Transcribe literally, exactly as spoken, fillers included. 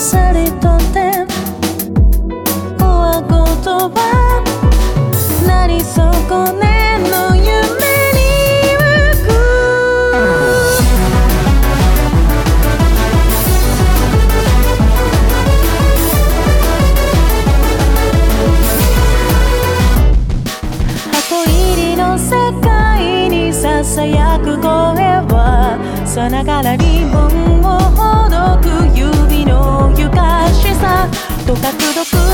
さりとって大言葉なり損ねの夢に浮く箱入りの世界にささやく声はさながらリボンをほどく指のゆかしさと角度